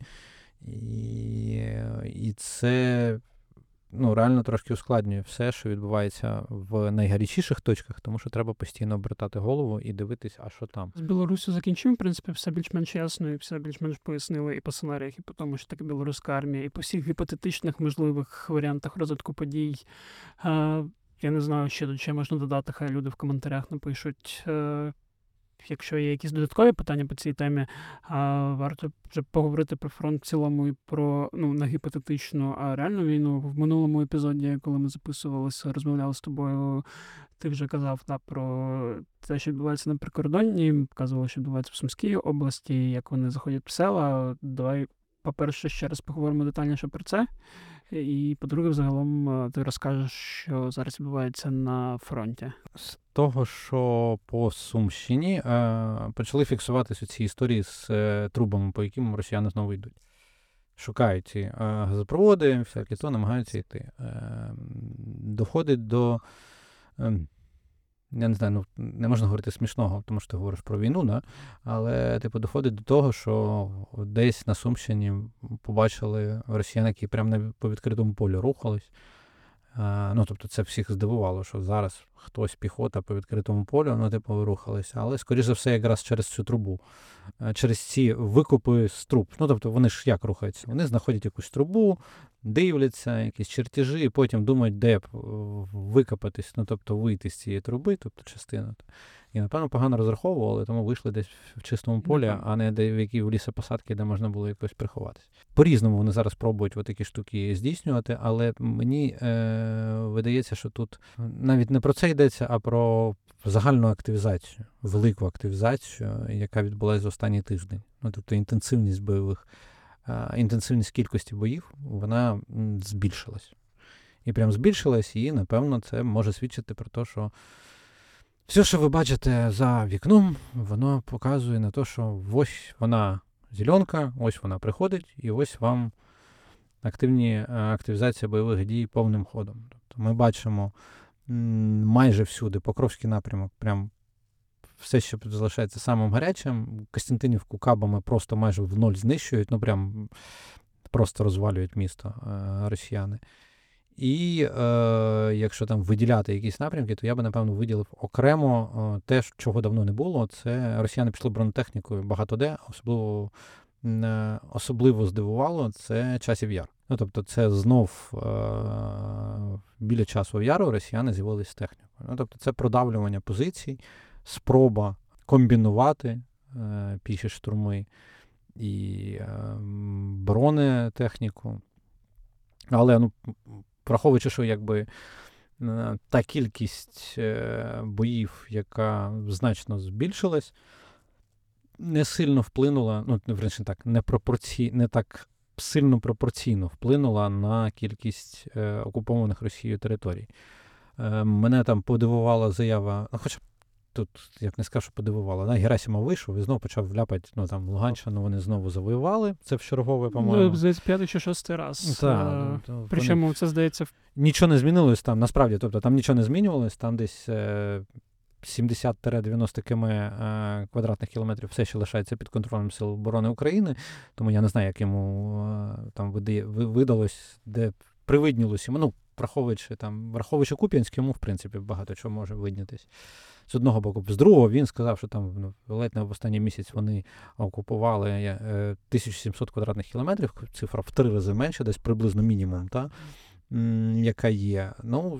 І, і це, ну, реально трошки ускладнює все, що відбувається в найгарячіших точках, тому що треба постійно обертати голову і дивитись, а що там. З Білорусю закінчимо, в принципі, все більш-менш ясно, і все більш-менш пояснили і по сценаріях, і по тому, що таке білоруська армія, і по всіх гіпотетичних можливих варіантах розвитку подій. А, я не знаю, що тут ще можна додати, хай люди в коментарях напишуть. А, якщо є якісь додаткові питання по цій темі, а, варто вже поговорити про фронт в цілому і про, ну, не гіпотетичну, а реальну війну. В минулому епізоді, коли ми записувалися, розмовляли з тобою, ти вже казав та, про те, що відбувається на прикордонні, показувало, що відбувається в Сумській області, як вони заходять в села. Давай, по-перше, ще раз поговоримо детальніше про це. І, по-друге, взагалом, ти розкажеш, що зараз відбувається на фронті. З того, що по Сумщині е, почали фіксуватися ці історії з е, трубами, по яким росіяни знову йдуть. Шукають ці е, газопроводи, всякі то, намагаються йти. Е, доходить до... Е, я не знаю, ну, не можна говорити смішного, тому що ти говориш про війну, да? Але типу, доходить до того, що десь на Сумщині побачили росіян, які прямо по відкритому полю рухались. А, ну, тобто це всіх здивувало, що зараз хтось піхота по відкритому полю, ну, типу, рухалися. Але, скоріш за все, якраз через цю трубу, через ці викупи з труб. Ну, тобто вони ж як рухаються? Вони знаходять якусь трубу, дивляться, якісь чертежі, і потім думають, де викопатись, ну, тобто вийти з цієї труби, тобто частина. І, напевно, погано розраховували, тому вийшли десь в чистому полі, а не де в які в лісопосадки, де можна було якось приховатись. По-різному вони зараз пробують такі штуки здійснювати, але мені е- видається, що тут навіть не про це йдеться, а про загальну активізацію, велику активізацію, яка відбулася за останній тиждень. Ну, тобто інтенсивність бойових, е- інтенсивність кількості боїв, вона збільшилась. І прям збільшилась, і, напевно, це може свідчити про те, що все, що ви бачите за вікном, воно показує на те, що ось вона зеленка, ось вона приходить, і ось вам активні, активізація бойових дій повним ходом. Тобто ми бачимо м, майже всюди Покровський напрямок, прям все, що залишається самим гарячим. Костянтинівку кабами просто майже в ноль знищують, ну прям просто розвалюють місто е, росіяни. І е, якщо там виділяти якісь напрямки, то я би, напевно, виділив окремо е, те, чого давно не було. Це росіяни пішли бронетехнікою багато де, особливо, е, особливо здивувало, це Часів Яр. Ну, тобто це знов е, біля Часового Яру росіяни з'явилися з технікою. Ну, тобто це продавлювання позицій, спроба комбінувати е, піші штурми і е, бронетехніку. Але, ну, враховуючи, що якби та кількість боїв, яка значно збільшилась, не сильно вплинула, ну, врешті так, не, пропорці... не так сильно пропорційно вплинула на кількість е, окупованих Росією територій. Е, мене там подивувала заява, ну, хоча тут, я б не сказав, що подивувала, да? Герасимов вийшов і знову почав вляпати, ну, там, Луганщину вони знову завоювали, це в чергове, по-моєму. Здається, п'ятий чи шостий раз. Так, а, причому вони... це, здається... Нічого не змінилось там, насправді, тобто там нічого не змінювалось, там десь е, сімдесят-дев'яносто км квадратних кілометрів все ще лишається під контролем Сил оборони України, тому я не знаю, як йому там видалось, де привиднілося йому, ну, враховуючи там, враховуючи Куп'янськ, йому, в принципі, багато чого може виднітись. З одного боку. З другого він сказав, що там ну, ледь не в останній місяць вони окупували е, тисячу сімсот квадратних кілометрів, цифра в три рази менше, десь приблизно мінімум, та, м, яка є. Ну,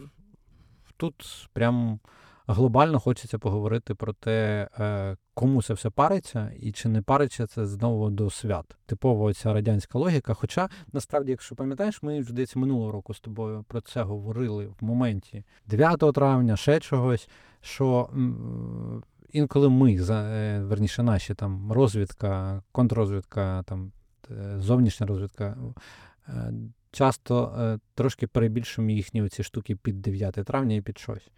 тут прям глобально хочеться поговорити про те, е, кому це все париться, і чи не париться це знову до свят. Типова ця радянська логіка. Хоча, насправді, якщо пам'ятаєш, ми, здається, минулого року з тобою про це говорили в моменті дев'ятого травня, ще чогось, що м, інколи ми, е, верніше наші, там, розвідка, контррозвідка, там, зовнішня розвідка, е, часто е, трошки перебільшуємо їхні оці штуки під дев'яте травня і під щось.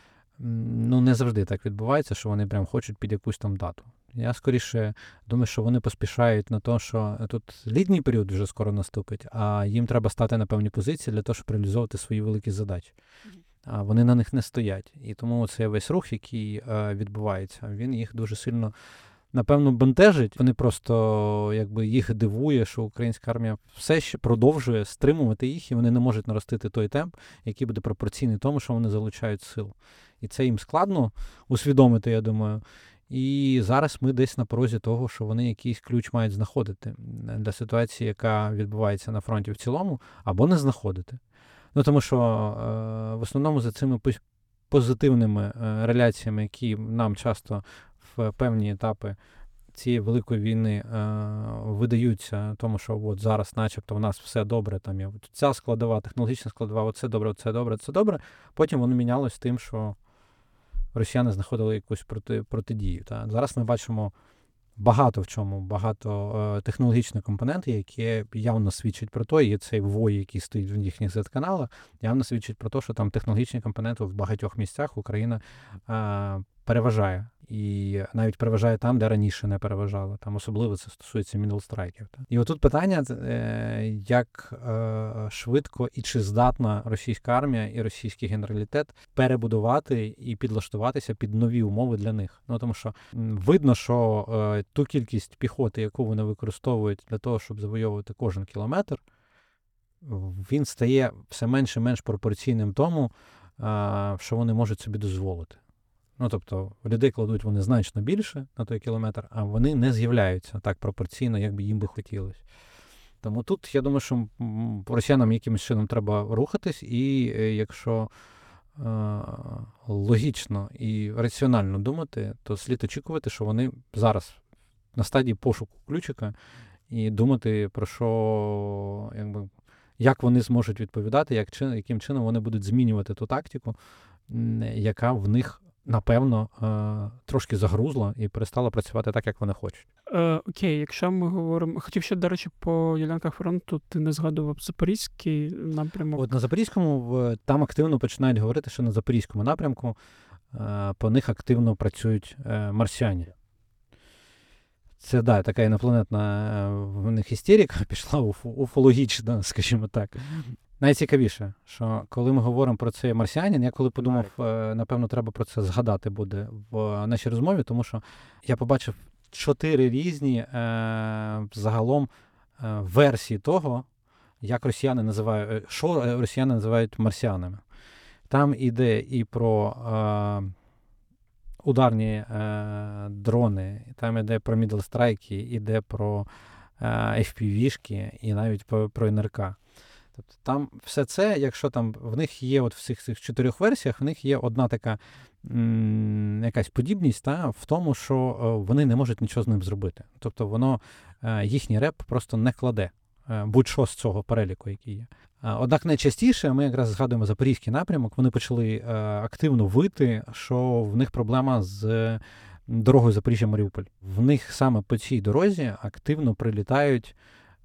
Ну, не завжди так відбувається, що вони прям хочуть під якусь там дату. Я скоріше думаю, що вони поспішають на те, що тут літній період вже скоро наступить, а їм треба стати на певні позиції для того, щоб реалізовувати свої великі задачі. А вони на них не стоять. І тому цей весь рух, який е, відбувається, він їх дуже сильно, напевно, бентежить. Вони просто, якби, їх дивує, що українська армія все ще продовжує стримувати їх, і вони не можуть наростити той темп, який буде пропорційний тому, що вони залучають сил. І це їм складно усвідомити, я думаю. І зараз ми десь на порозі того, що вони якийсь ключ мають знаходити для ситуації, яка відбувається на фронті в цілому, або не знаходити. Ну, тому що е, в основному за цими позитивними е, реляціями, які нам часто в певні етапи цієї великої війни е, видаються, тому що от зараз начебто в нас все добре, там є ця складова, технологічна складова, оце добре, оце добре, це добре. Потім воно мінялось тим, що росіяни знаходили якусь проти, протидію. Та? Зараз ми бачимо багато в чому, багато е, технологічних компонентів, які явно свідчать про те, і цей вой, який стоїть в їхніх зет-каналах, явно свідчить про те, що там технологічні компоненти в багатьох місцях Україна е, переважає. І навіть переважає там, де раніше не переважала. Там особливо це стосується мідл-страйків. І отут питання, е, як е, швидко і чи здатна російська армія і російський генералітет перебудувати і підлаштуватися під нові умови для них. Ну, тому що м, видно, що е, ту кількість піхоти, яку вони використовують для того, щоб завойовувати кожен кілометр, він стає все менше і менш пропорційним тому, е, що вони можуть собі дозволити. Ну, тобто, людей кладуть вони значно більше на той кілометр, а вони не з'являються так пропорційно, як би їм би хотілося. Тому тут, я думаю, що росіянам якимось чином треба рухатись, і якщо е- логічно і раціонально думати, то слід очікувати, що вони зараз на стадії пошуку ключика і думати про що, якби, як вони зможуть відповідати, як, яким чином вони будуть змінювати ту тактику, яка в них напевно, трошки загрузла і перестала працювати так, як вони хочуть. Е, окей, якщо ми говоримо... Хотів ще, до речі, по ділянках фронту ти не згадував Запорізький напрямок. От на Запорізькому там активно починають говорити, що на Запорізькому напрямку по них активно працюють марсіані. Це, да, така інопланетна в них істерика пішла, уф, уфологічна, скажімо так. Найцікавіше, що коли ми говоримо про цей марсіанін, я коли подумав, напевно, треба про це згадати буде в нашій розмові, тому що я побачив чотири різні е, загалом е, версії того, як росіяни називають, що росіяни називають марсіанами. Там іде і про е, ударні е, дрони, там іде про мідл-страйки, іде про е, еф пі ві-шки і навіть про, про ен ер ка. Тобто там все це, якщо там в них є от в цих, цих чотирьох версіях, в них є одна така м, якась подібність та, в тому, що о, вони не можуть нічого з ним зробити. Тобто воно, е, їхній реп просто не кладе е, будь-що з цього переліку, який є. Е, однак найчастіше, ми якраз згадуємо Запорізький напрямок, вони почали е, активно вити, що в них проблема з дорогою Запоріжжя-Маріуполь. В них саме по цій дорозі активно прилітають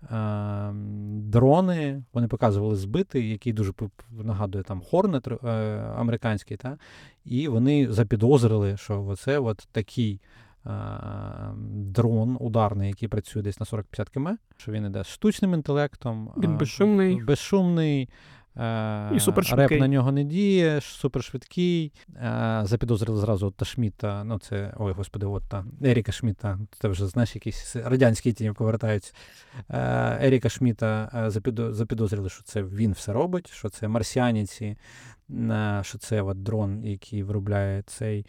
дрони, вони показували збитий, який дуже нагадує там Хорнет американський, та? І вони запідозрили, що оце от такий а, дрон ударний, який працює десь на сорок-п'ятдесят кілометрів, що він іде з штучним інтелектом, він безшумний, безшумний, Е, І супершвидкий. Реп на нього не діє, супершвидкий. Е, запідозрили зразу Отта Шмідта, ну це, ой, господи, Отта, Еріка Шмідта, це вже, знаєш, якісь радянські тіні повертаються. Е, Еріка Шмідта е, запідо- запідозрили, що це він все робить, що це марсіаніці, е, що це от дрон, який виробляє цей,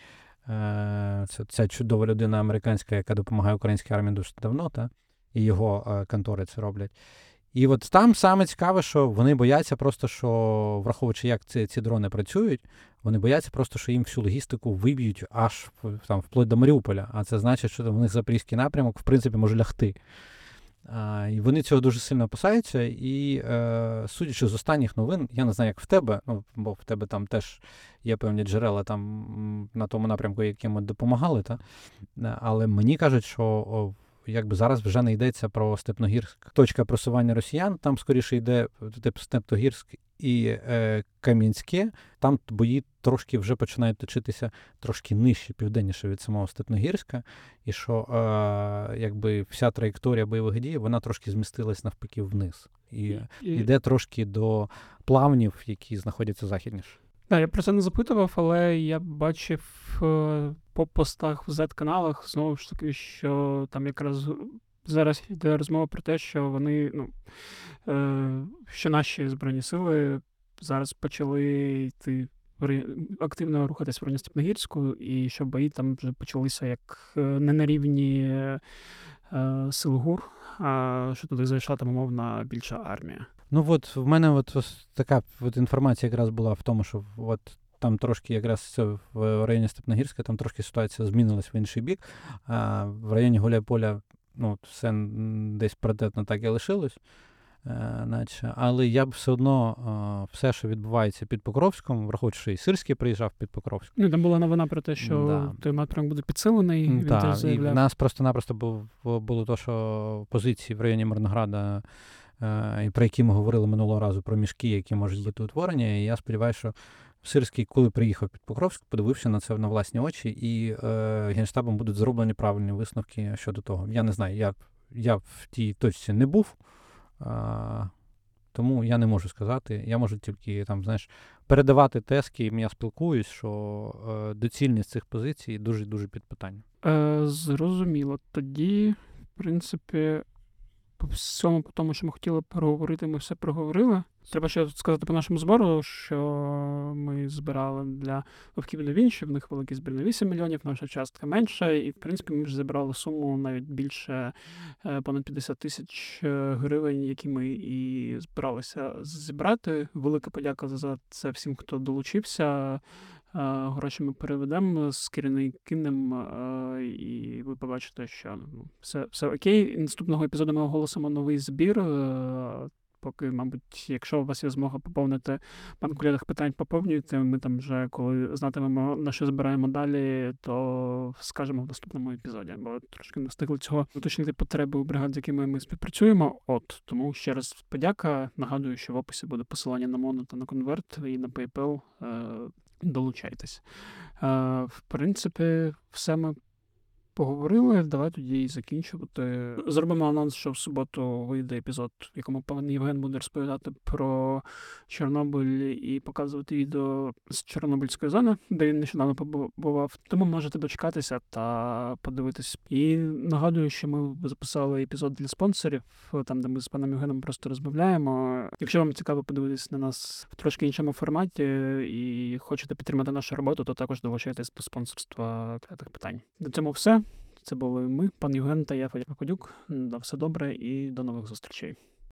е, ця, ця чудова людина американська, яка допомагає українській армії дуже давно, та? І його е, контори це роблять. І от там саме цікаве, що вони бояться просто, що, враховуючи, як ці, ці дрони працюють, вони бояться просто, що їм всю логістику виб'ють аж там, вплоть до Маріуполя. А це значить, що в них запорізький напрямок, в принципі, може лягти. А, і вони цього дуже сильно опасаються. І, е, судячи з останніх новин, я не знаю, як в тебе, ну, бо в тебе там теж є певні джерела там, на тому напрямку, яким допомагали, та? Але мені кажуть, що о, якби зараз вже не йдеться про Степногірськ, точка просування росіян, там скоріше йде тип Степногірськ і е, Кам'янське, там бої трошки вже починають точитися трошки нижче, південніше від самого Степногірська, і що е, якби вся траєкторія бойових дій, вона трошки змістилась навпаки вниз. І, і йде трошки до плавнів, які знаходяться західніше. Так, я про це не запитував, але я бачив е, по постах в зет-каналах, знову ж таки, що там якраз зараз йде розмова про те, що вони, ну, е, що наші Збройні сили зараз почали йти активно рухатись в районі Степногірську, і що бої там вже почалися як не на рівні е, сил ГУР, а що туди зайшла там умовна більша армія. Ну от в мене от ось така от інформація якраз була в тому, що от там трошки якраз в районі Степногірська, там трошки ситуація змінилась в інший бік, а в районі Гуляйполя, ну, все десь паритетно так і лишилось, е, наче. Але я б все одно е, все, що відбувається під Покровськом, враховуючи, що і Сирський приїжджав під Покровськ. Ну, там була новина про те, що Да. той напрямок буде підсилений. Він Так, теж і заявляв. в нас просто-напросто був, було то, що позиції в районі Мирнограда, е, і про які ми говорили минулого разу, про мішки, які можуть бути утворені. І я сподіваюся, що Сирський, коли приїхав під Покровськ, подивився на це на власні очі, і е, Генштабом будуть зроблені правильні висновки щодо того. Я не знаю, я, я в тій точці не був, е, тому я не можу сказати. Я можу тільки там, знаєш, передавати те, з ким я спілкуюсь, що е, доцільність цих позицій дуже-дуже під питанням. Е, зрозуміло. Тоді, в принципі, по всьому, по тому, що ми хотіли проговорити, ми все проговорили. Треба ще сказати по нашому збору, що ми збирали для Вовків до Вінчі, в них великий збір на вісім мільйонів, наша частка менша, і, в принципі, ми вже зібрали суму навіть більше понад п'ятдесят тисяч гривень, які ми і збиралися зібрати. Велика подяка за це всім, хто долучився. Гроші ми переведемо, з керівним кинем, і ви побачите, що ну, все, все окей. Наступного епізоду ми оголосимо новий збір. Поки, мабуть, якщо у вас є змога поповнити банк урядних питань, поповнюйте. Ми там вже, коли знатимемо, на що збираємо далі, то скажемо в наступному епізоді. Бо трошки не встигли цього уточнити потреби у бригад, з якими ми співпрацюємо. От, тому ще раз подяка. Нагадую, що в описі буде посилання на Моно та на Конверт і на PayPal. Долучайтесь. В принципі, все ми поговорили, давай тоді і закінчувати. Зробимо анонс, що в суботу вийде епізод, в якому пан Євген буде розповідати про Чорнобиль і показувати відео з Чорнобильської зони, де він нещодавно побував. Тому можете дочекатися та подивитись. І нагадую, що ми записали епізод для спонсорів, там, де ми з паном Євгеном просто розмовляємо. Якщо вам цікаво подивитись на нас в трошки іншому форматі і хочете підтримати нашу роботу, то також долучайтесь до спонсорства клятих питань. До цьому все. Це були ми, пан Євген та я, Федір Кокодюк. На все добре і до нових зустрічей.